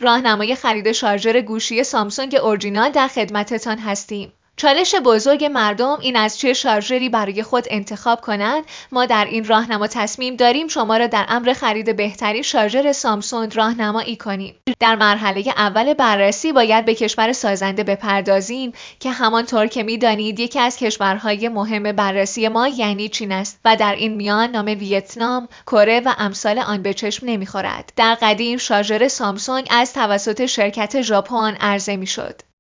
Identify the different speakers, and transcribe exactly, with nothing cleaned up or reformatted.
Speaker 1: راهنمای خرید شارژر گوشی سامسونگ اورجینال در خدمتتان هستیم. چالش بزرگ مردم این از چه شارژری برای خود انتخاب کنند. ما در این راهنما تصمیم داریم شما را در امر خرید بهترین شارژر سامسونگ راهنمایی کنیم. در مرحله اول بررسی باید به کشور سازنده بپردازیم که همانطور که می‌دانید یکی از کشورهای مهم بررسی ما یعنی چین است و در این میان نام ویتنام، کره و امثال آن به چشم نمی‌خورد. در قدیم شارژر سامسونگ از توسط شرکت ژاپن عرضه می‌شد.